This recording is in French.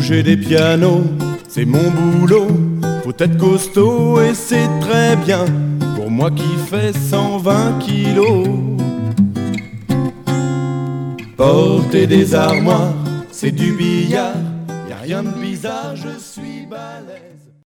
Bouger des pianos, c'est mon boulot. Faut être costaud et c'est très bien pour moi qui fais 120 kilos. Porter des armoires, c'est du billard. Y a rien de bizarre, je suis balèze.